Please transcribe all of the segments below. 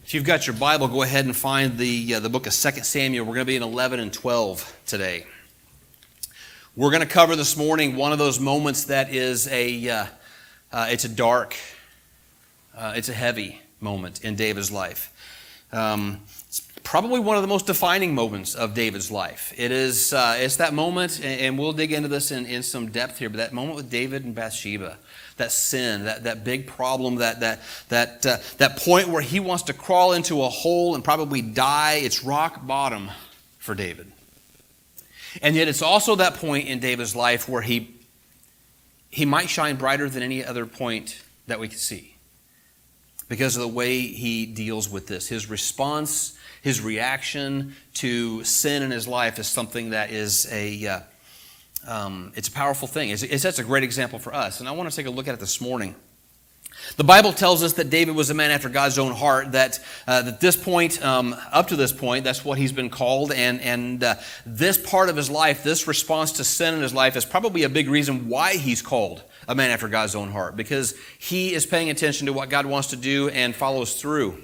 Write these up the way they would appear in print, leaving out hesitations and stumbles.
If you've got your Bible, go ahead and find the book of 2 Samuel. We're going to be in 11 and 12 today. We're going to cover this morning one of those moments that is it's a dark, it's a heavy moment in David's life. It's probably one of the most defining moments of David's life. It's that moment, and we'll dig into this in some depth here, but that moment with David and Bathsheba. That sin, that big problem, that point where he wants to crawl into a hole and probably die. It's rock bottom for David. And yet it's also that point in David's life where he might shine brighter than any other point that we can see because of the way he deals with this. His response, his reaction to sin in his life is something that is it's a powerful thing. That's a great example for us. And I want to take a look at it this morning. The Bible tells us that David was a man after God's own heart, that at this point, up to this point, that's what he's been called. And this part of his life, this response to sin in his life is probably a big reason why he's called a man after God's own heart, because he is paying attention to what God wants to do and follows through.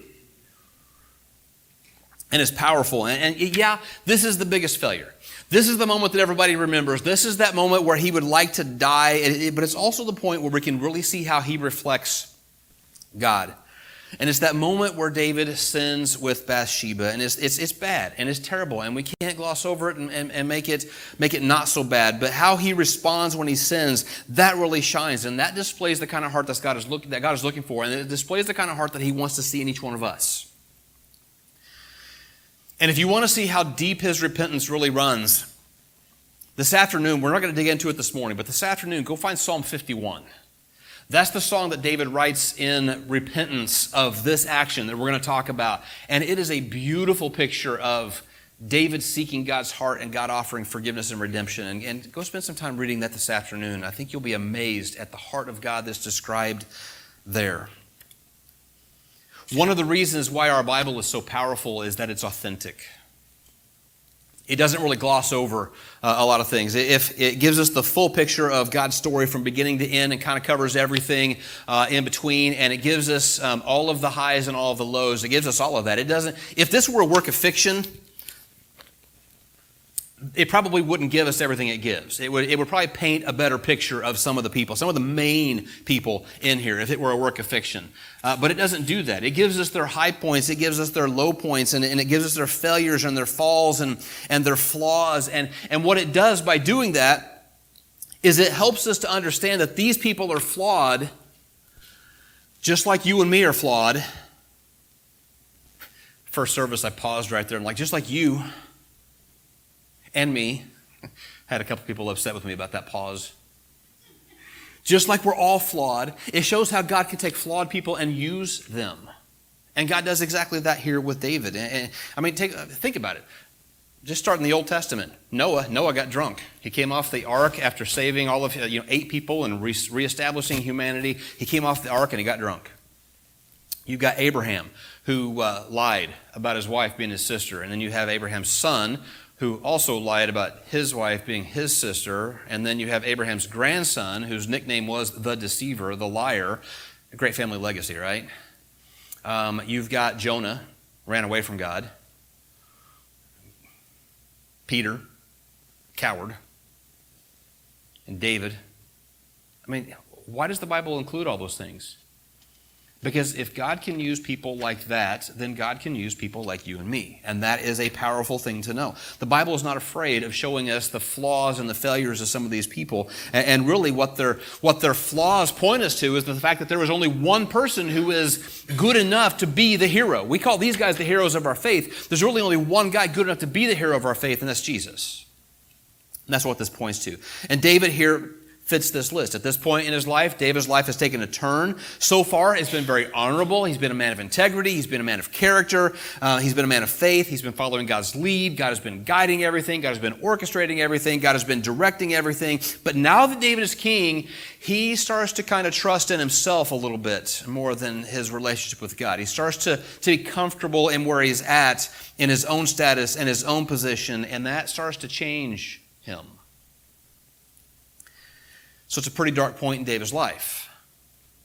And is powerful. And yeah, this is the biggest failure. This is the moment that everybody remembers. This is that moment where he would like to die, but it's also the point where we can really see how he reflects God. And it's that moment where David sins with Bathsheba, and it's bad, and it's terrible, and we can't gloss over it and make it not so bad. But how he responds when he sins, that really shines, and that displays the kind of heart that God is looking for, and it displays the kind of heart that he wants to see in each one of us. And if you want to see how deep his repentance really runs, this afternoon, we're not going to dig into it this morning, but this afternoon, go find Psalm 51. That's the song that David writes in repentance of this action that we're going to talk about. And it is a beautiful picture of David seeking God's heart and God offering forgiveness and redemption. And go spend some time reading that this afternoon. I think you'll be amazed at the heart of God that's described there. One of the reasons why our Bible is so powerful is that it's authentic. It doesn't really gloss over a lot of things. It gives us the full picture of God's story from beginning to end and kind of covers everything in between, and it gives us all of the highs and all of the lows. It gives us all of that. It doesn't. If this were a work of fiction, it probably wouldn't give us everything it gives. It would probably paint a better picture of some of the people, some of the main people in here, if it were a work of fiction. But it doesn't do that. It gives us their high points, it gives us their low points, and it gives us their failures and their falls and their flaws. And what it does by doing that is it helps us to understand that these people are flawed just like you and me are flawed. First service, I paused right there and just like you and me. Had a couple people upset with me about that pause. Just like we're all flawed, it shows how God can take flawed people and use them. And God does exactly that here with David. Think about it. Just start in the Old Testament. Noah got drunk. He came off the ark after saving all of 8 people and reestablishing humanity. He came off the ark and he got drunk. You've got Abraham, who lied about his wife being his sister. And then you have Abraham's son, who also lied about his wife being his sister. And then you have Abraham's grandson, whose nickname was the deceiver, the liar. A great family legacy, right? You've got Jonah, ran away from God. Peter, coward. And David. Why does the Bible include all those things? Because if God can use people like that, then God can use people like you and me. And that is a powerful thing to know. The Bible is not afraid of showing us the flaws and the failures of some of these people. And really what their flaws point us to is the fact that there is only one person who is good enough to be the hero. We call these guys the heroes of our faith. There's really only one guy good enough to be the hero of our faith, and that's Jesus. And that's what this points to. And David here fits this list. At this point in his life, David's life has taken a turn. So far, it's been very honorable. He's been a man of integrity. He's been a man of character. He's been a man of faith. He's been following God's lead. God has been guiding everything. God has been orchestrating everything. God has been directing everything. But now that David is king, he starts to kind of trust in himself a little bit more than his relationship with God. He starts to be comfortable in where he's at, in his own status and his own position, and that starts to change him. So it's a pretty dark point in David's life.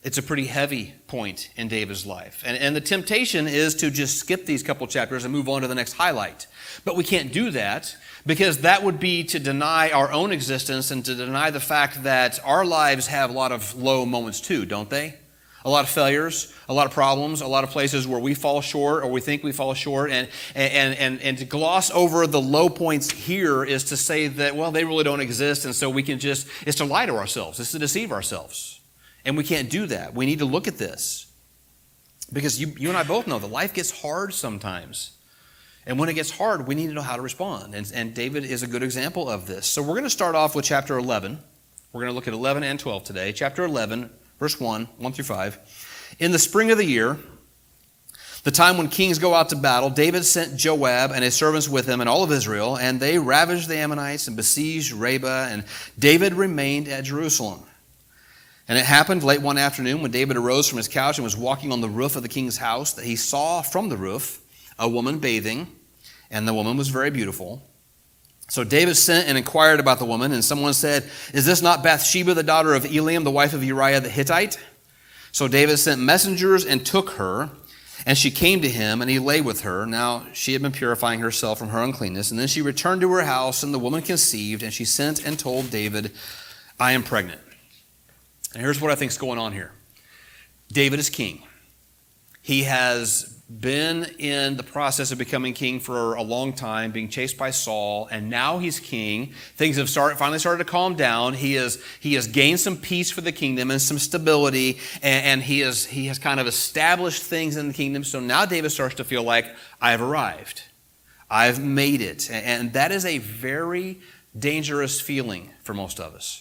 It's a pretty heavy point in David's life. And the temptation is to just skip these couple chapters and move on to the next highlight. But we can't do that because that would be to deny our own existence and to deny the fact that our lives have a lot of low moments too, don't they? A lot of failures, a lot of problems, a lot of places where we fall short or we think we fall short. And to gloss over the low points here is to say that, well, they really don't exist. And so we can just, it's to lie to ourselves. It's to deceive ourselves. And we can't do that. We need to look at this. Because you and I both know that life gets hard sometimes. And when it gets hard, we need to know how to respond. And David is a good example of this. So we're going to start off with chapter 11. We're going to look at 11 and 12 today. Chapter 11, verse 1 through 5. In the spring of the year, the time when kings go out to battle, David sent Joab and his servants with him and all of Israel, and they ravaged the Ammonites and besieged Rabbah, and David remained at Jerusalem. And it happened late one afternoon when David arose from his couch and was walking on the roof of the king's house that he saw from the roof a woman bathing, and the woman was very beautiful. So David sent and inquired about the woman, and someone said, "Is this not Bathsheba, the daughter of Eliam, the wife of Uriah the Hittite?" So David sent messengers and took her, and she came to him, and he lay with her. Now she had been purifying herself from her uncleanness, and then she returned to her house, and the woman conceived, and she sent and told David, "I am pregnant." And here's what I think is going on here. David is king. He has been in the process of becoming king for a long time, being chased by Saul, and now he's king. Things have finally started to calm down. He has gained some peace for the kingdom and some stability, and he has kind of established things in the kingdom. So now David starts to feel like, I've arrived. I've made it. And that is a very dangerous feeling for most of us.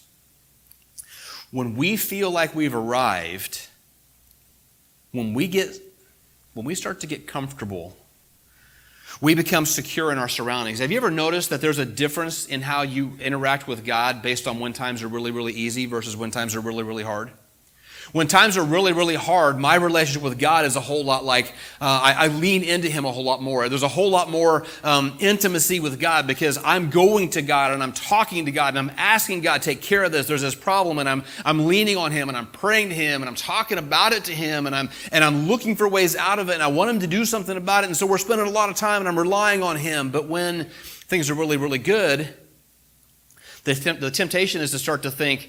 When we feel like we've arrived, when we start to get comfortable, we become secure in our surroundings. Have you ever noticed that there's a difference in how you interact with God based on when times are really, really easy versus when times are really, really hard? When times are really, really hard, my relationship with God is a whole lot like, I lean into Him a whole lot more. There's a whole lot more intimacy with God because I'm going to God and I'm talking to God and I'm asking God to take care of this. There's this problem and I'm leaning on Him and I'm praying to Him and I'm talking about it to Him and I'm looking for ways out of it and I want Him to do something about it. And so we're spending a lot of time and I'm relying on Him. But when things are really, really good, the temptation is to start to think,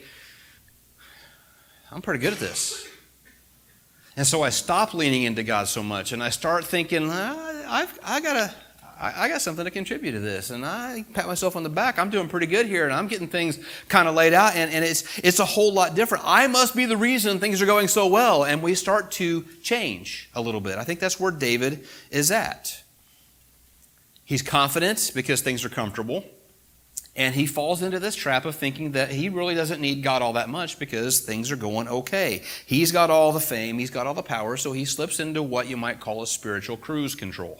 I'm pretty good at this. And so I stop leaning into God so much and I start thinking, I got something to contribute to this. And I pat myself on the back. I'm doing pretty good here and I'm getting things kind of laid out and it's a whole lot different. I must be the reason things are going so well. And we start to change a little bit. I think that's where David is at. He's confident because things are comfortable. And he falls into this trap of thinking that he really doesn't need God all that much because things are going okay. He's got all the fame, he's got all the power, so he slips into what you might call a spiritual cruise control.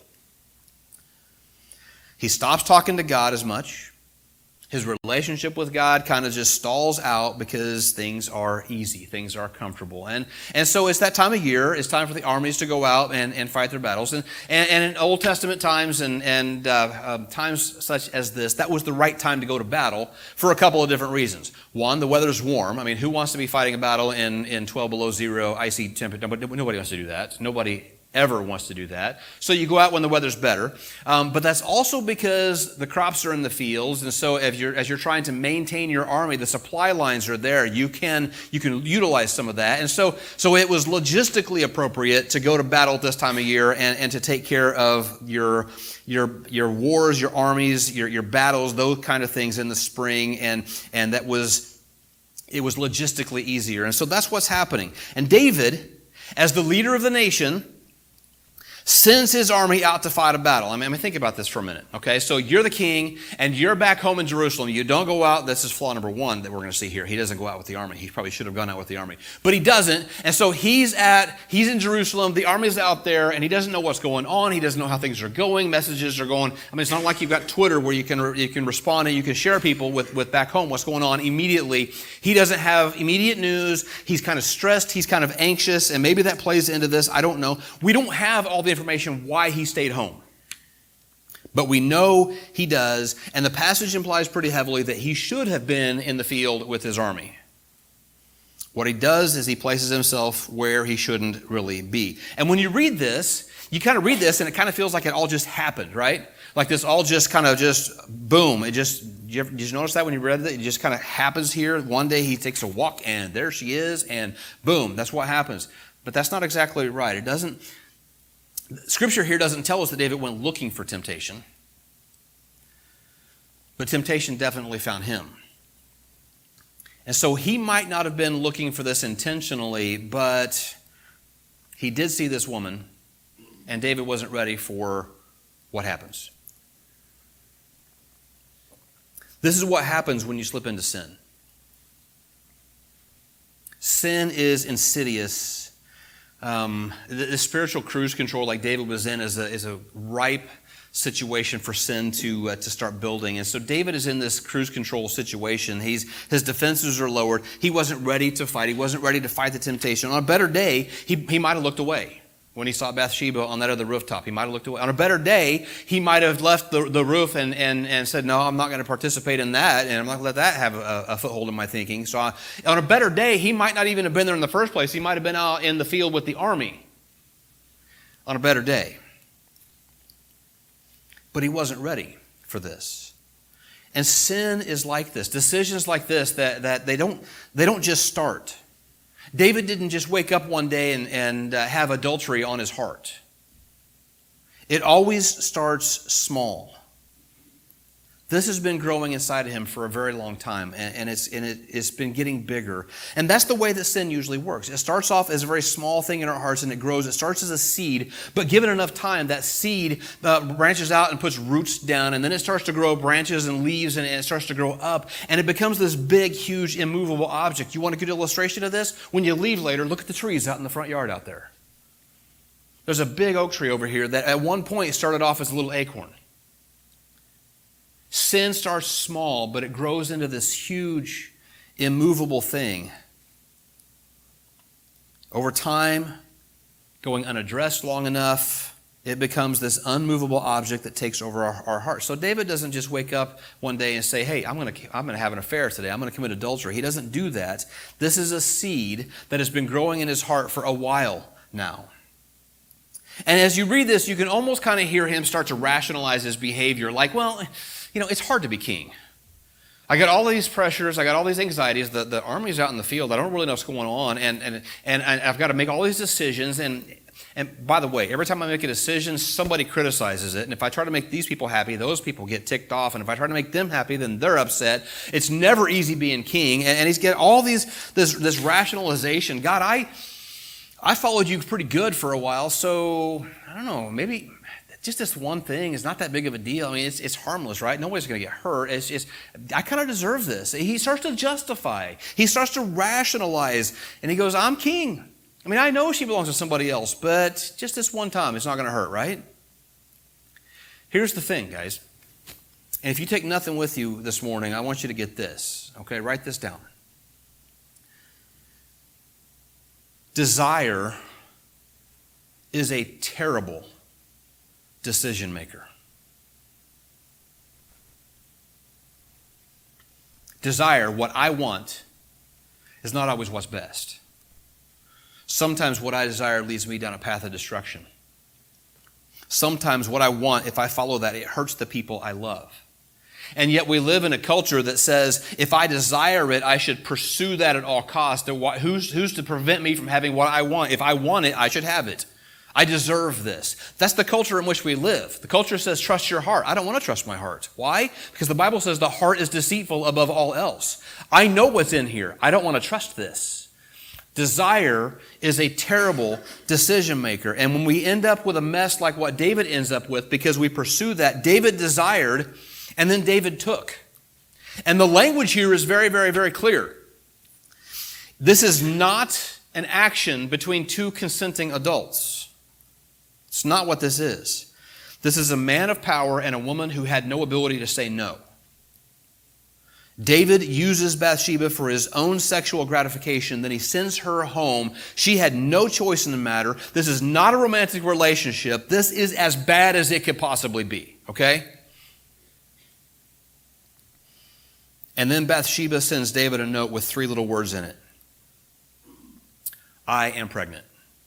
He stops talking to God as much. His relationship with God kind of just stalls out because things are easy, things are comfortable. And so it's that time of year, it's time for the armies to go out and fight their battles. And in Old Testament times and times such as this, that was the right time to go to battle for a couple of different reasons. One, the weather's warm. I mean, who wants to be fighting a battle in 12 below zero, icy temperature? Nobody wants to do that. Nobody ever wants to do that. So you go out when the weather's better. But that's also because the crops are in the fields. And so as you're trying to maintain your army, the supply lines are there. You can utilize some of that. And so it was logistically appropriate to go to battle at this time of year and to take care of your wars, your armies, your battles, those kind of things in the spring. And it was logistically easier. And so that's what's happening. And David, as the leader of the nation, sends his army out to fight a battle. I mean, think about this for a minute, okay? So you're the king, and you're back home in Jerusalem. You don't go out. This is flaw number one that we're going to see here. He doesn't go out with the army. He probably should have gone out with the army. But he doesn't, and so he's in Jerusalem. The army's out there, and he doesn't know what's going on. He doesn't know how things are going. Messages are going. I mean, it's not like you've got Twitter where you can respond and you can share people with back home what's going on immediately. He doesn't have immediate news. He's kind of stressed. He's kind of anxious, and maybe that plays into this. I don't know. We don't have all the information why he stayed home. But we know he does, and the passage implies pretty heavily that he should have been in the field with his army. What he does is he places himself where he shouldn't really be. And when you read this, you kind of read this and it kind of feels like it all just happened, right? Like this all just kind of just boom. Did you notice that when you read it? It just kind of happens here. One day he takes a walk and there she is and boom, that's what happens. But that's not exactly right. Scripture here doesn't tell us that David went looking for temptation. But temptation definitely found him. And so he might not have been looking for this intentionally, but he did see this woman, and David wasn't ready for what happens. This is what happens when you slip into sin. Sin is insidious. The spiritual cruise control like David was in is a ripe situation for sin to start building. And so David is in this cruise control situation. His defenses are lowered. He wasn't ready to fight. He wasn't ready to fight the temptation. On a better day, he might have looked away. When he saw Bathsheba on that other rooftop, he might have looked away. On a better day, he might have left the roof and said, no, I'm not going to participate in that, and I'm not going to let that have a foothold in my thinking. So on a better day, he might not even have been there in the first place. He might have been out in the field with the army on a better day. But he wasn't ready for this. And sin is like this. Decisions like this that they don't just start. David didn't just wake up one day and have adultery on his heart. It always starts small. This has been growing inside of him for a very long time, and it's been getting bigger. And that's the way that sin usually works. It starts off as a very small thing in our hearts, and it grows. It starts as a seed, but given enough time, that seed branches out and puts roots down, and then it starts to grow branches and leaves, and it starts to grow up, and it becomes this big, huge, immovable object. You want a good illustration of this? When you leave later, look at the trees out in the front yard out there. There's a big oak tree over here that at one point started off as a little acorn. Sin starts small, but it grows into this huge, immovable thing. Over time, going unaddressed long enough, it becomes this unmovable object that takes over our hearts. So David doesn't just wake up one day and say, hey, I'm going to have an affair today. I'm going to commit adultery. He doesn't do that. This is a seed that has been growing in his heart for a while now. And as you read this, you can almost kind of hear him start to rationalize his behavior. Like, well, it's hard to be king. I got all these pressures. I got all these anxieties. The army's out in the field. I don't really know what's going on. And I've got to make all these decisions. And by the way, every time I make a decision, somebody criticizes it. And if I try to make these people happy, those people get ticked off. And if I try to make them happy, then they're upset. It's never easy being king. And he's getting all this rationalization. God, I followed you pretty good for a while, so I don't know, maybe just this one thing is not that big of a deal. I mean, it's harmless, right? Nobody's going to get hurt. I kind of deserve this. He starts to justify. He starts to rationalize, and he goes, I'm king. I mean, I know she belongs to somebody else, but just this one time, it's not going to hurt, right? Here's the thing, guys. And if you take nothing with you this morning, I want you to get this, okay? Write this down. Desire is a terrible decision maker. Desire, what I want, is not always what's best. Sometimes what I desire leads me down a path of destruction. Sometimes what I want, if I follow that, it hurts the people I love. And yet we live in a culture that says, if I desire it, I should pursue that at all costs. Who's to prevent me from having what I want? If I want it, I should have it. I deserve this. That's the culture in which we live. The culture says, trust your heart. I don't want to trust my heart. Why? Because the Bible says the heart is deceitful above all else. I know what's in here. I don't want to trust this. Desire is a terrible decision maker. And when we end up with a mess like what David ends up with, because we pursue that, David desired, and then David took. And the language here is very, very, very clear. This is not an action between two consenting adults. It's not what this is. This is a man of power and a woman who had no ability to say no. David uses Bathsheba for his own sexual gratification. Then he sends her home. She had no choice in the matter. This is not a romantic relationship. This is as bad as it could possibly be. Okay? And then Bathsheba sends David a note with 3 little words in it. I am pregnant.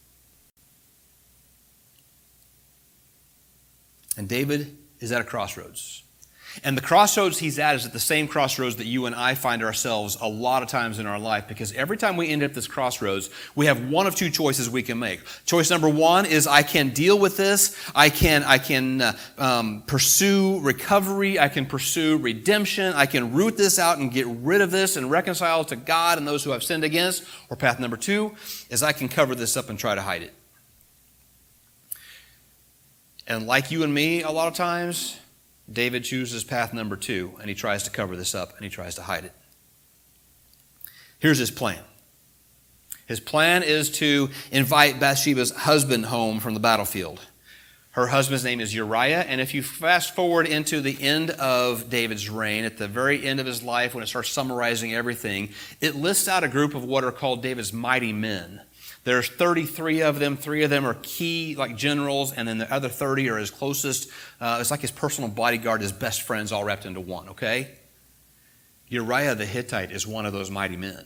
And David is at a crossroads. And the crossroads he's at is at the same crossroads that you and I find ourselves a lot of times in our life, because every time we end up at this crossroads, we have one of two choices we can make. Choice number one is I can deal with this. I can pursue recovery. I can pursue redemption. I can root this out and get rid of this and reconcile to God and those who I've sinned against. Or path number two is I can cover this up and try to hide it. And like you and me, a lot of times, David chooses path number two, and he tries to cover this up, and he tries to hide it. Here's his plan. His plan is to invite Bathsheba's husband home from the battlefield. Her husband's name is Uriah, and if you fast forward into the end of David's reign, at the very end of his life, when it starts summarizing everything, it lists out a group of what are called David's mighty men. There's 33 of them. 3 of them are key, like generals, and then the other 30 are his closest. It's like his personal bodyguard, his best friends, all wrapped into one, okay? Uriah the Hittite is one of those mighty men.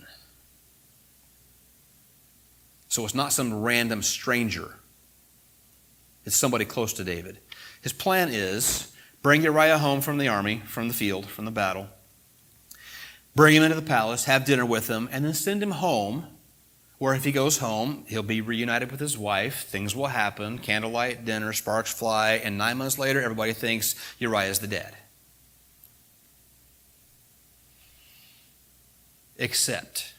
So it's not some random stranger. It's somebody close to David. His plan is bring Uriah home from the army, from the field, from the battle. Bring him into the palace, have dinner with him, and then send him home, where if he goes home, he'll be reunited with his wife, things will happen, candlelight dinner, sparks fly, and 9 months later, everybody thinks Uriah's the dad. Except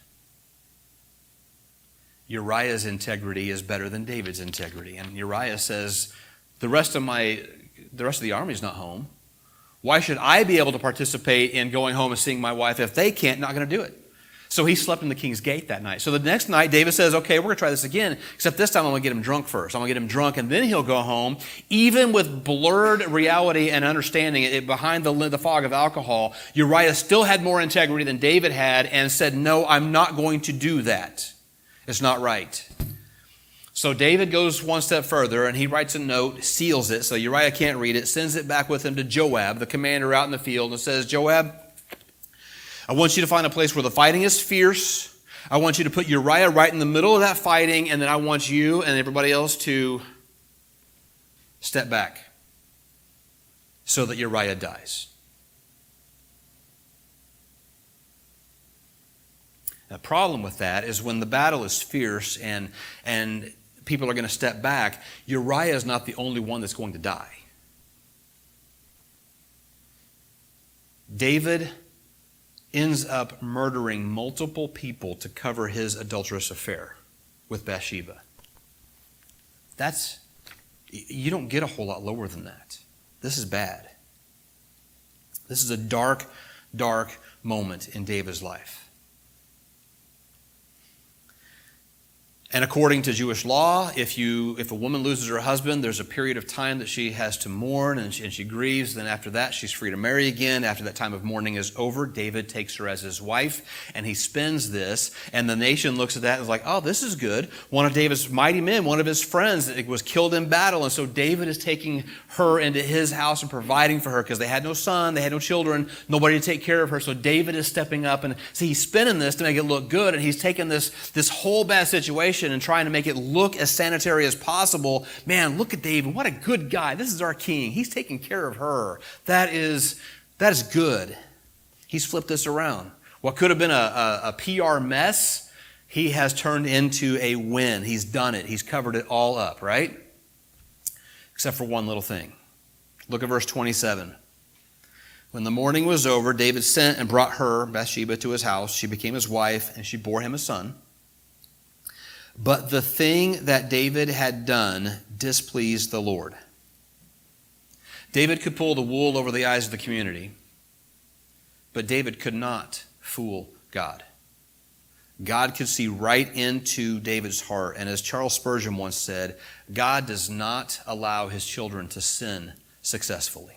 Uriah's integrity is better than David's integrity. And Uriah says, the rest of the army is not home. Why should I be able to participate in going home and seeing my wife if they can't? Not going to do it. So he slept in the king's gate that night. So the next night, David says, okay, we're going to try this again, except this time I'm going to get him drunk first. I'm going to get him drunk, and then he'll go home. Even with blurred reality and understanding behind the fog of alcohol, Uriah still had more integrity than David had and said, no, I'm not going to do that. It's not right. So David goes one step further, and he writes a note, seals it, so Uriah can't read it, sends it back with him to Joab, the commander out in the field, and says, Joab, I want you to find a place where the fighting is fierce. I want you to put Uriah right in the middle of that fighting, and then I want you and everybody else to step back so that Uriah dies. The problem with that is when the battle is fierce and people are going to step back, Uriah is not the only one that's going to die. David ends up murdering multiple people to cover his adulterous affair with Bathsheba. You don't get a whole lot lower than that. This is bad. This is a dark, dark moment in David's life. And according to Jewish law, if a woman loses her husband, there's a period of time that she has to mourn and she grieves. Then after that, she's free to marry again. After that time of mourning is over, David takes her as his wife, and he spends this. And the nation looks at that and is like, oh, this is good. One of David's mighty men, one of his friends, was killed in battle. And so David is taking her into his house and providing for her because they had no son, they had no children, nobody to take care of her. So David is stepping up, and see, he's spinning this to make it look good. And he's taking this whole bad situation and trying to make it look as sanitary as possible. Man, look at David. What a good guy. This is our king. He's taking care of her. That is good. He's flipped this around. What could have been a PR mess, he has turned into a win. He's done it. He's covered it all up, right? Except for one little thing. Look at verse 27. When the mourning was over, David sent and brought her, Bathsheba, to his house. She became his wife, and she bore him a son. But the thing that David had done displeased the Lord. David could pull the wool over the eyes of the community, but David could not fool God. God could see right into David's heart, and as Charles Spurgeon once said, God does not allow his children to sin successfully.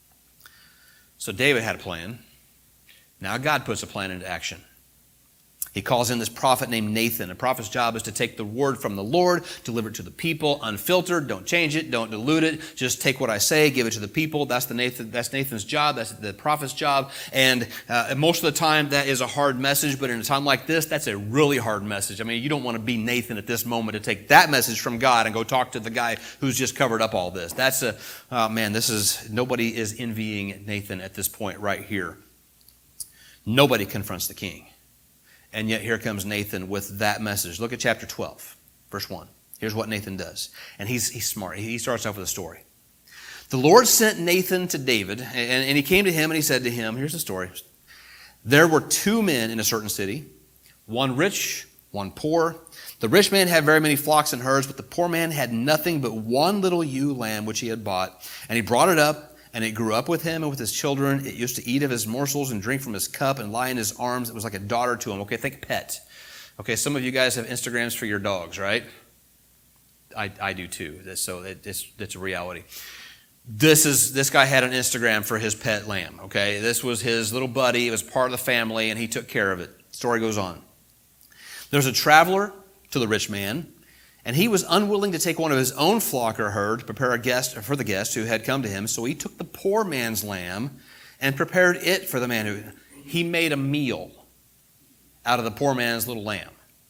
So David had a plan. Now God puts a plan into action. He calls in this prophet named Nathan. A prophet's job is to take the word from the Lord, deliver it to the people, unfiltered, don't change it, don't dilute it, just take what I say, give it to the people. That's Nathan's job, that's the prophet's job. And most of the time that is a hard message, but in a time like this, that's a really hard message. I mean, you don't want to be Nathan at this moment to take that message from God and go talk to the guy who's just covered up all this. Nobody is envying Nathan at this point right here. Nobody confronts the king. And yet here comes Nathan with that message. Look at chapter 12, verse 1. Here's what Nathan does. And he's smart. He starts off with a story. The Lord sent Nathan to David, and he came to him and he said to him, here's the story. There were two men in a certain city, one rich, one poor. The rich man had very many flocks and herds, but the poor man had nothing but one little ewe lamb which he had bought. And he brought it up, and it grew up with him and with his children. It used to eat of his morsels and drink from his cup and lie in his arms. It was like a daughter to him. Okay, think pet. Okay, some of you guys have Instagrams for your dogs, right? I do too. So it's a reality. This guy had an Instagram for his pet lamb. Okay, this was his little buddy. It was part of the family, and he took care of it. Story goes on. There's a traveler to the rich man, and he was unwilling to take one of his own flock or herd to prepare for the guest who had come to him. So he took the poor man's lamb and prepared it for the man he made a meal out of the poor man's little lamb.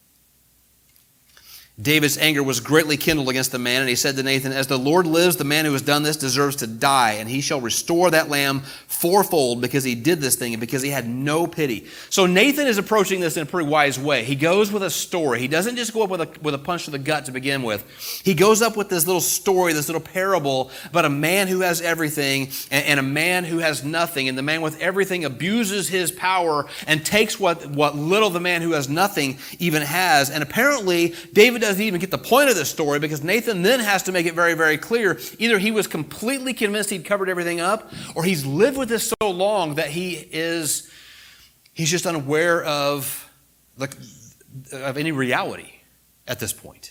David's anger was greatly kindled against the man, and he said to Nathan, as the Lord lives, the man who has done this deserves to die, and he shall restore that lamb fourfold because he did this thing and because he had no pity. So Nathan is approaching this in a pretty wise way. He goes with a story. He doesn't just go up with a punch to the gut to begin with. He goes up with this little story, this little parable about a man who has everything and a man who has nothing, and the man with everything abuses his power and takes what little the man who has nothing even has. And apparently, David doesn't even get the point of this story because Nathan then has to make it very, very clear. Either he was completely convinced he'd covered everything up, or he's lived with this so long that he's just unaware of any reality at this point.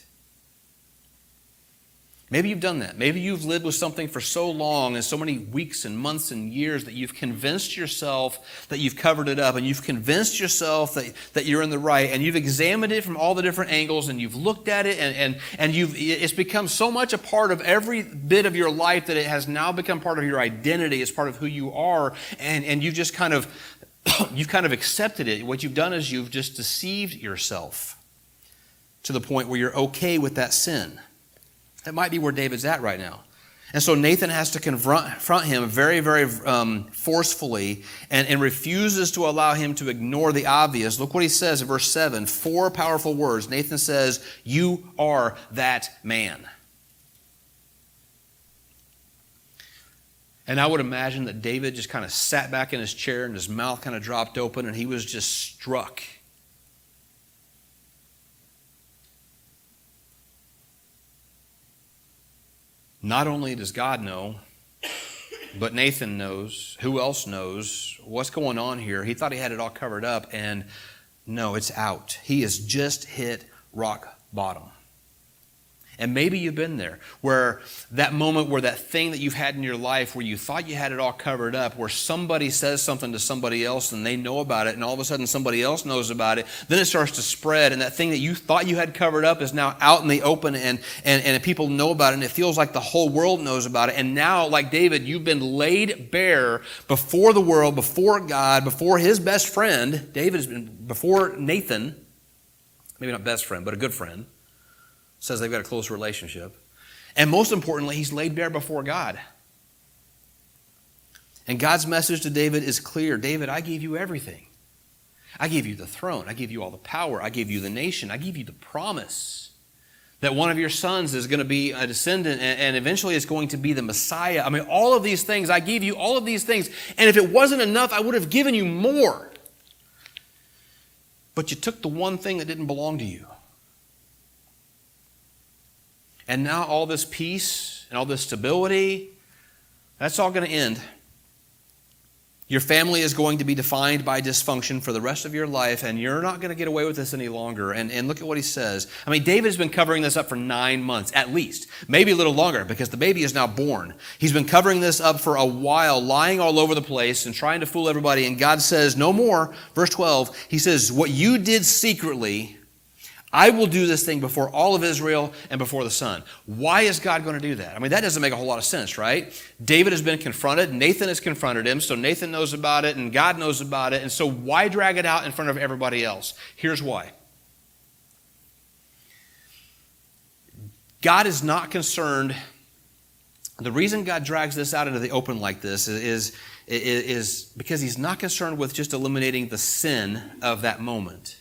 Maybe you've done that. Maybe you've lived with something for so long and so many weeks and months and years that you've convinced yourself that you've covered it up, and you've convinced yourself that you're in the right, and you've examined it from all the different angles, and you've looked at it, and it's become so much a part of every bit of your life that it has now become part of your identity. It's part of who you are, and you've just kind of accepted it. What you've done is you've just deceived yourself to the point where you're okay with that sin. That might be where David's at right now. And so Nathan has to confront him very, very forcefully and refuses to allow him to ignore the obvious. Look what he says in verse 7. 4 powerful words. Nathan says, "You are that man." And I would imagine that David just kind of sat back in his chair and his mouth kind of dropped open and he was just struck. Not only does God know, but Nathan knows. Who else knows what's going on here? He thought he had it all covered up, and no, it's out. He has just hit rock bottom. And maybe you've been there, where that moment where that thing that you've had in your life where you thought you had it all covered up, where somebody says something to somebody else and they know about it, and all of a sudden somebody else knows about it, then it starts to spread, and that thing that you thought you had covered up is now out in the open, and people know about it, and it feels like the whole world knows about it. And now, like David, you've been laid bare before the world, before God, before his best friend. David has been before Nathan, maybe not best friend, but a good friend. Says they've got a close relationship. And most importantly, he's laid bare before God. And God's message to David is clear. David, I gave you everything. I gave you the throne. I gave you all the power. I gave you the nation. I gave you the promise that one of your sons is going to be a descendant and eventually is going to be the Messiah. I mean, all of these things, I gave you all of these things. And if it wasn't enough, I would have given you more. But you took the one thing that didn't belong to you. And now all this peace and all this stability, that's all going to end. Your family is going to be defined by dysfunction for the rest of your life, and you're not going to get away with this any longer. And look at what he says. I mean, David's been covering this up for 9 months, at least. Maybe a little longer, because the baby is now born. He's been covering this up for a while, lying all over the place and trying to fool everybody. And God says, no more. Verse 12, he says, what you did secretly, I will do this thing before all of Israel and before the sun. Why is God going to do that? I mean, that doesn't make a whole lot of sense, right? David has been confronted. Nathan has confronted him. So Nathan knows about it and God knows about it. And so why drag it out in front of everybody else? Here's why. God is not concerned. The reason God drags this out into the open like this is because he's not concerned with just eliminating the sin of that moment.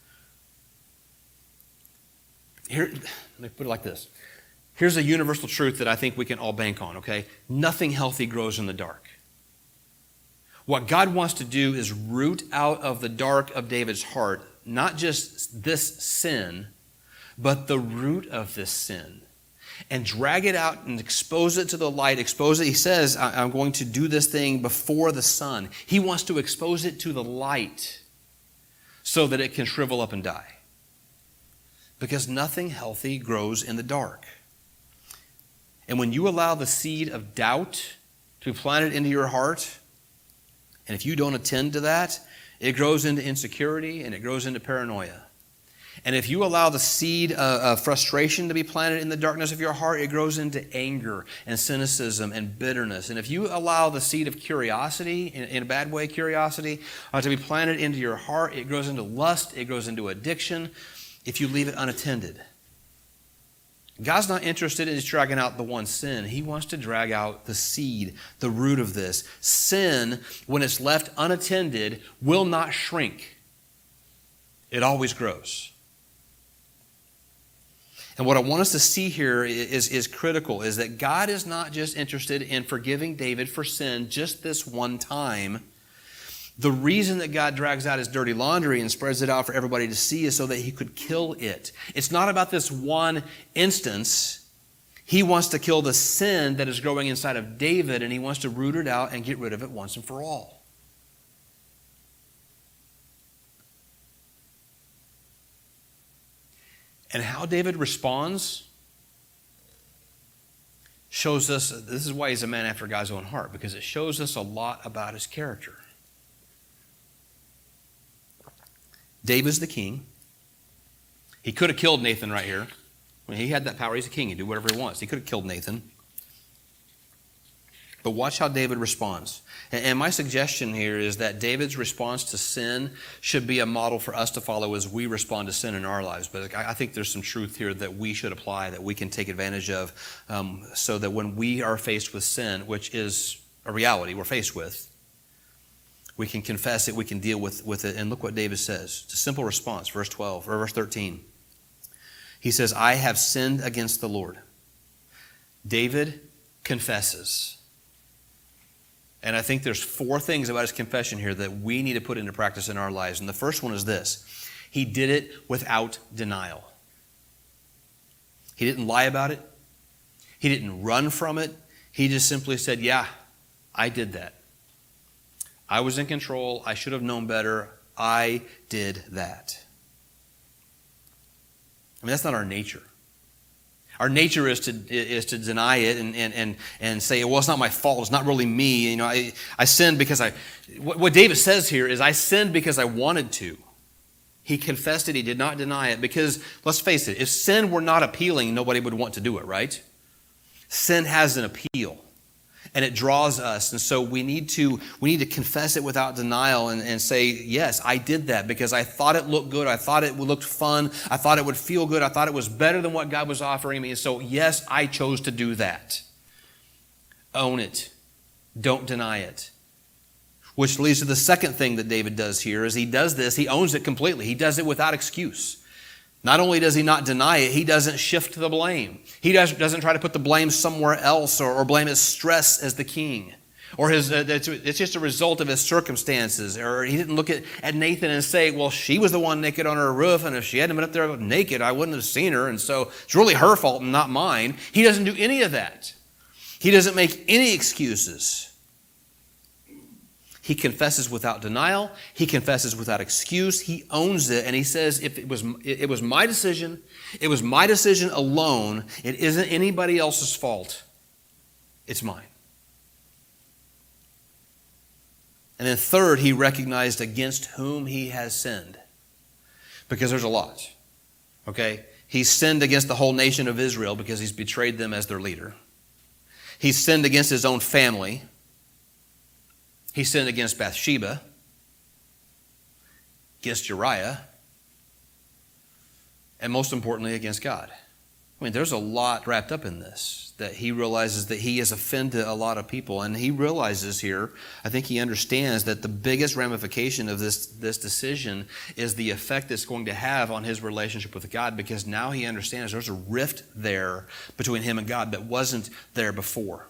Here, let me put it like this. Here's a universal truth that I think we can all bank on, okay? Nothing healthy grows in the dark. What God wants to do is root out of the dark of David's heart, not just this sin, but the root of this sin. And drag it out and expose it to the light. Expose it. He says, I'm going to do this thing before the sun. He wants to expose it to the light so that it can shrivel up and die. Because nothing healthy grows in the dark. And when you allow the seed of doubt to be planted into your heart, and if you don't attend to that, it grows into insecurity and it grows into paranoia. And if you allow the seed of frustration to be planted in the darkness of your heart, it grows into anger and cynicism and bitterness. And if you allow the seed of curiosity, in a bad way, curiosity, to be planted into your heart, it grows into lust, it grows into addiction, if you leave it unattended. God's not interested in just dragging out the one sin. He wants to drag out the seed, the root of this. Sin, when it's left unattended, will not shrink. It always grows. And what I want us to see here is critical, is that God is not just interested in forgiving David for sin just this one time. The reason that God drags out his dirty laundry and spreads it out for everybody to see is so that he could kill it. It's not about this one instance. He wants to kill the sin that is growing inside of David, and he wants to root it out and get rid of it once and for all. And how David responds shows us, this is why he's a man after God's own heart, because it shows us a lot about his character. David's the king. He could have killed Nathan right here. When he had that power, he's a king. He can do whatever he wants. He could have killed Nathan. But watch how David responds. And my suggestion here is that David's response to sin should be a model for us to follow as we respond to sin in our lives. But I think there's some truth here that we should apply, that we can take advantage of, so that when we are faced with sin, which is a reality we're faced with, we can confess it, we can deal with it. And look what David says. It's a simple response, verse 12 or verse 13. He says, I have sinned against the Lord. David confesses. And I think there's 4 things about his confession here that we need to put into practice in our lives. And the first one is this. He did it without denial. He didn't lie about it. He didn't run from it. He just simply said, yeah, I did that. I was in control. I should have known better. I did that. I mean, that's not our nature. Our nature is to deny it and say, well, it's not my fault. It's not really me. You know, I sinned because what David says here is I sinned because I wanted to. He confessed it. He did not deny it because, let's face it, if sin were not appealing, nobody would want to do it, right? Sin has an appeal. And it draws us. And so we need to confess it without denial and say, yes, I did that because I thought it looked good. I thought it looked fun. I thought it would feel good. I thought it was better than what God was offering me. And so, yes, I chose to do that. Own it. Don't deny it. Which leads to the second thing that David does here is he does this. He owns it completely. He does it without excuse. Not only does he not deny it, he doesn't shift the blame. He doesn't try to put the blame somewhere else or blame his stress as the king. Or it's just a result of his circumstances. Or he didn't look at Nathan and say, well, she was the one naked on her roof, and if she hadn't been up there naked, I wouldn't have seen her, and so it's really her fault and not mine. He doesn't do any of that. He doesn't make any excuses. He confesses without denial. He confesses without excuse. He owns it, and he says, if it was my decision, it was my decision alone. It isn't anybody else's fault. It's mine. And then third, he recognized against whom he has sinned. Because there's a lot. Okay? He's sinned against the whole nation of Israel because he's betrayed them as their leader. He's sinned against his own family. He sinned against Bathsheba, against Uriah, and most importantly, against God. I mean, there's a lot wrapped up in this, that he realizes that he has offended a lot of people. And he realizes here, I think he understands that the biggest ramification of this decision is the effect it's going to have on his relationship with God, because now he understands there's a rift there between him and God that wasn't there before.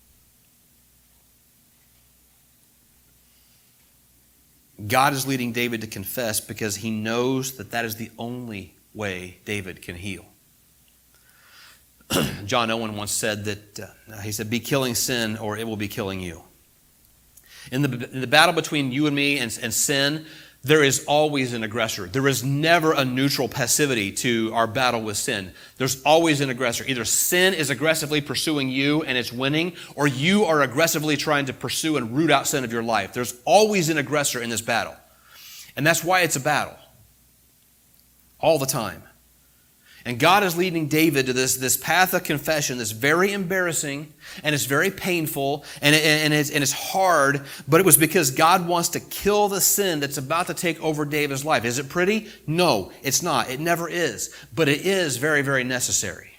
God is leading David to confess because he knows that that is the only way David can heal. John Owen once said that, he said, be killing sin or it will be killing you. In the battle between you and me and sin, there is always an aggressor. There is never a neutral passivity to our battle with sin. There's always an aggressor. Either sin is aggressively pursuing you and it's winning, or you are aggressively trying to pursue and root out sin of your life. There's always an aggressor in this battle. And that's why it's a battle. All the time. And God is leading David to this path of confession that's very embarrassing and it's very painful and it's hard, but it was because God wants to kill the sin that's about to take over David's life. Is it pretty? No, it's not. It never is. But it is very, very necessary.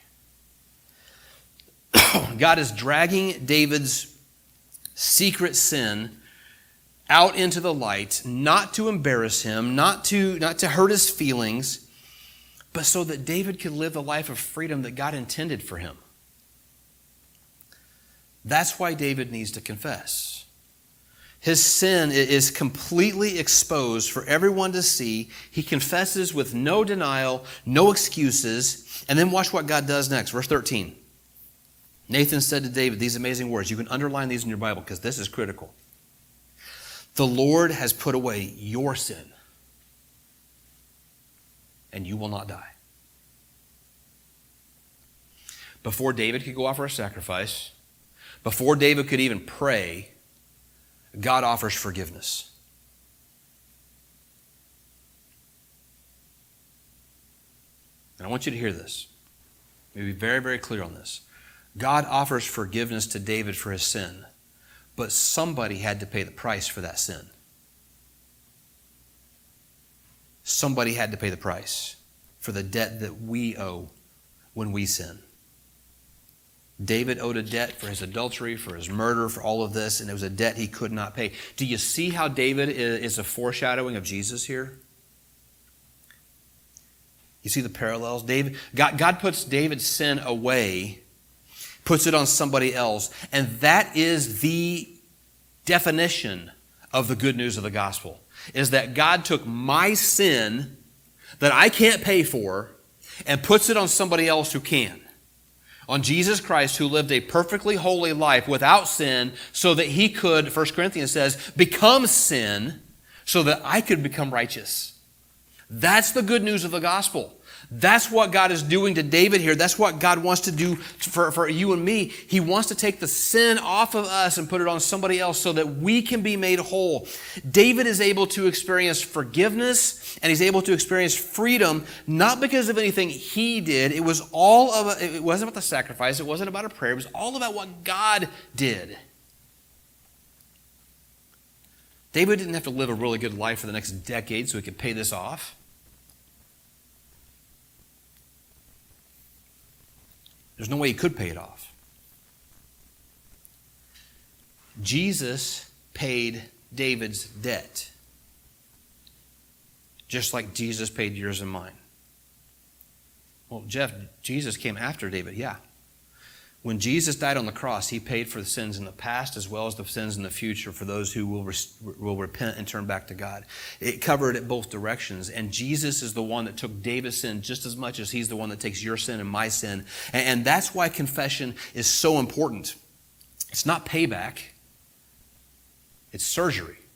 God is dragging David's secret sin out into the light, not to embarrass him, not to hurt his feelings, but so that David could live the life of freedom that God intended for him. That's why David needs to confess. His sin is completely exposed for everyone to see. He confesses with no denial, no excuses. And then watch what God does next. Verse 13. Nathan said to David these amazing words. You can underline these in your Bible because this is critical. The Lord has put away your sin, and you will not die. Before David could go offer a sacrifice, before David could even pray, God offers forgiveness. And I want you to hear this. Let me be very, very clear on this. God offers forgiveness to David for his sin, but somebody had to pay the price for that sin. Somebody had to pay the price for the debt that we owe when we sin. David owed a debt for his adultery, for his murder, for all of this, and it was a debt he could not pay. Do you see how David is a foreshadowing of Jesus here? You see the parallels? God puts David's sin away, puts it on somebody else, and that is the definition of the good news of the gospel. Is that God took my sin that I can't pay for and puts it on somebody else who can. On Jesus Christ, who lived a perfectly holy life without sin so that he could, 1 Corinthians says, become sin so that I could become righteous. That's the good news of the gospel. That's what God is doing to David here. That's what God wants to do for you and me. He wants to take the sin off of us and put it on somebody else so that we can be made whole. David is able to experience forgiveness and he's able to experience freedom, not because of anything he did. It wasn't about the sacrifice. It wasn't about a prayer. It was all about what God did. David didn't have to live a really good life for the next decade so he could pay this off. There's no way he could pay it off. Jesus paid David's debt, just like Jesus paid yours and mine. Well, Jeff, Jesus came after David. Yeah. When Jesus died on the cross, he paid for the sins in the past as well as the sins in the future for those who will repent and turn back to God. It covered it both directions. And Jesus is the one that took David's sin just as much as he's the one that takes your sin and my sin. And that's why confession is so important. It's not payback. It's surgery.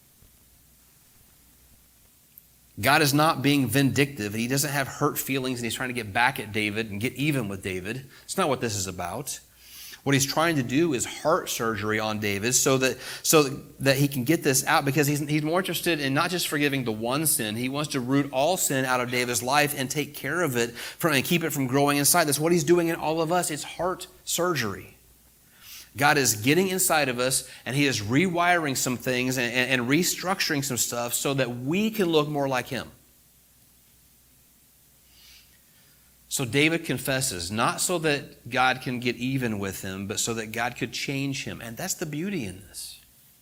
God is not being vindictive, and he doesn't have hurt feelings, and he's trying to get back at David and get even with David. It's not what this is about. What he's trying to do is heart surgery on David so that he can get this out, because he's more interested in not just forgiving the one sin. He wants to root all sin out of David's life and take care of it and keep it from growing inside. That's what he's doing in all of us. It's heart surgery. God is getting inside of us, and he is rewiring some things and restructuring some stuff so that we can look more like him. So David confesses, not so that God can get even with him, but so that God could change him. And that's the beauty in this.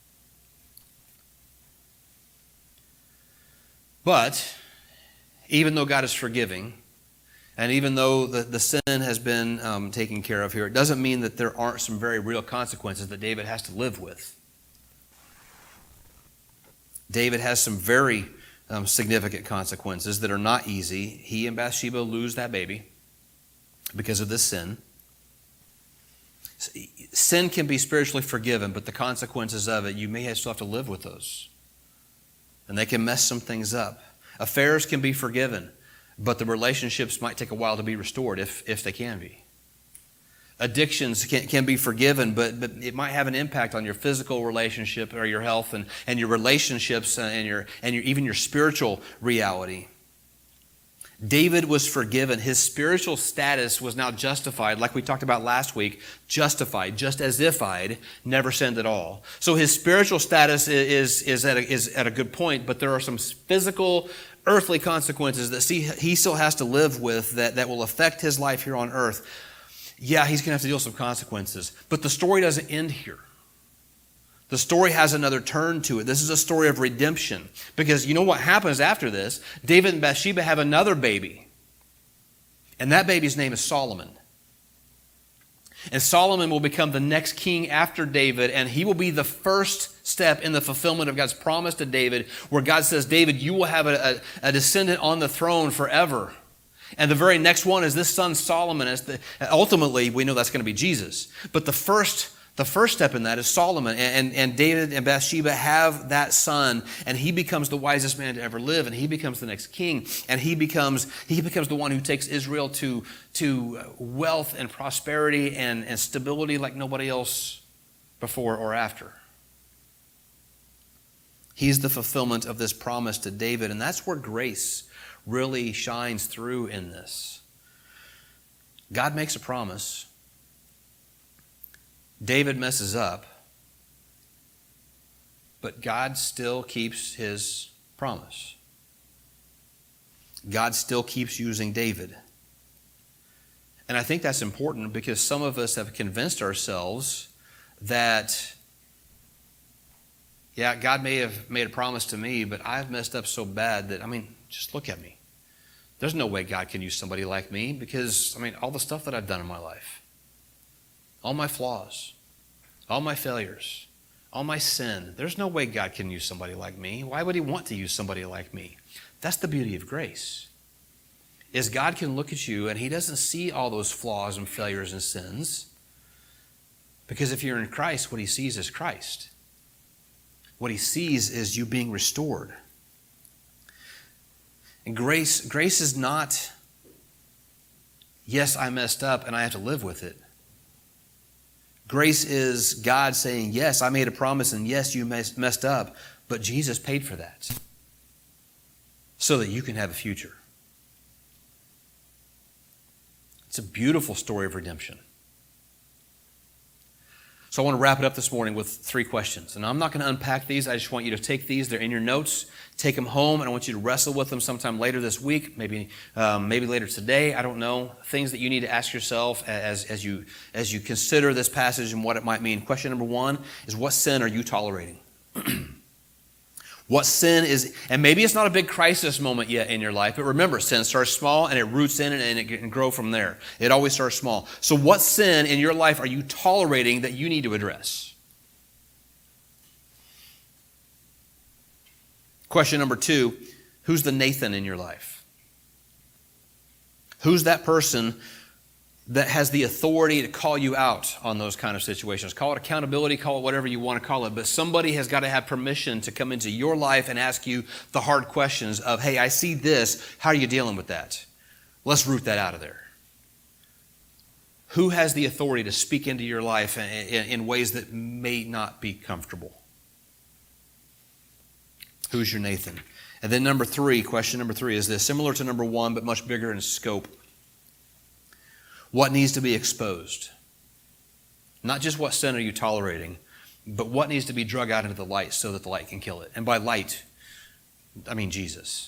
But even though God is forgiving, and even though the sin has been taken care of here, it doesn't mean that there aren't some very real consequences that David has to live with. David has some very significant consequences that are not easy. He and Bathsheba lose that baby because of this sin. Sin can be spiritually forgiven, but the consequences of it, you may still have to live with those. And they can mess some things up. Affairs can be forgiven, but the relationships might take a while to be restored if they can be. Addictions can be forgiven, but it might have an impact on your physical relationship or your health and your relationships and even your spiritual reality. David was forgiven. His spiritual status was now justified, like we talked about last week, justified, just as if I'd never sinned at all. So his spiritual status is at a good point, but there are some physical, earthly consequences that he still has to live with that will affect his life here on earth. Yeah, he's going to have to deal with some consequences. But the story doesn't end here. The story has another turn to it. This is a story of redemption. Because you know what happens after this? David and Bathsheba have another baby. And that baby's name is Solomon. And Solomon will become the next king after David, and he will be the first step in the fulfillment of God's promise to David, where God says, David, you will have a descendant on the throne forever. And the very next one is this son Solomon. Ultimately, we know that's going to be Jesus. But the first step in that is Solomon. And David and Bathsheba have that son, and he becomes the wisest man to ever live, and he becomes the next king. And he becomes the one who takes Israel to wealth and prosperity and stability like nobody else before or after. He's the fulfillment of this promise to David, and that's where grace really shines through in this. God makes a promise. David messes up, but God still keeps his promise. God still keeps using David. And I think that's important because some of us have convinced ourselves that, yeah, God may have made a promise to me, but I've messed up so bad that, just look at me. There's no way God can use somebody like me because, all the stuff that I've done in my life, all my flaws, all my failures, all my sin, there's no way God can use somebody like me. Why would he want to use somebody like me? That's the beauty of grace, is God can look at you and he doesn't see all those flaws and failures and sins, because if you're in Christ, what he sees is Christ. What he sees is you being restored. And grace is not, yes, I messed up and I have to live with it. Grace is God saying, yes, I made a promise and yes, you messed up, but Jesus paid for that so that you can have a future. It's a beautiful story of redemption. So I want to wrap it up this morning with 3 questions. And I'm not going to unpack these. I just want you to take these. They're in your notes. Take them home, and I want you to wrestle with them sometime later this week, maybe later today. I don't know. Things that you need to ask yourself as you consider this passage and what it might mean. Question number 1 is, what sin are you tolerating? What sin is, and maybe it's not a big crisis moment yet in your life, but remember, sin starts small and it roots in and it can grow from there. It always starts small. So what sin in your life are you tolerating that you need to address? Question number 2, who's the Nathan in your life? Who's that person that has the authority to call you out on those kind of situations. Call it accountability, call it whatever you want to call it, but somebody has got to have permission to come into your life and ask you the hard questions of, hey, I see this, how are you dealing with that? Let's root that out of there. Who has the authority to speak into your life in ways that may not be comfortable? Who's your Nathan? And then question number three is this, similar to number one, but much bigger in scope. What needs to be exposed? Not just what sin are you tolerating, but what needs to be drug out into the light so that the light can kill it. And by light, I mean Jesus.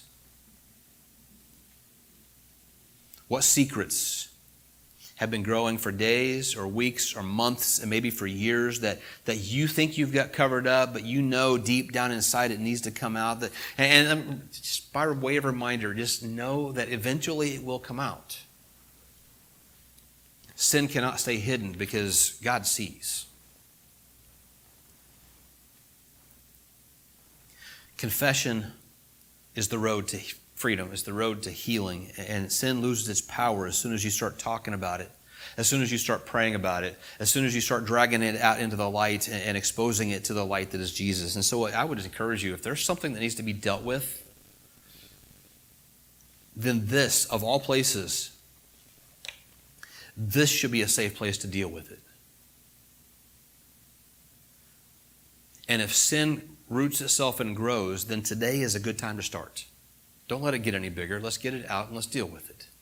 What secrets have been growing for days or weeks or months and maybe for years that you think you've got covered up, but you know deep down inside it needs to come out. And just by way of reminder, just know that eventually it will come out. Sin cannot stay hidden because God sees. Confession is the road to freedom, it's the road to healing. And sin loses its power as soon as you start talking about it, as soon as you start praying about it, as soon as you start dragging it out into the light and exposing it to the light that is Jesus. And so I would encourage you, if there's something that needs to be dealt with, then this, of all places, this should be a safe place to deal with it. And if sin roots itself and grows, then today is a good time to start. Don't let it get any bigger. Let's get it out and let's deal with it.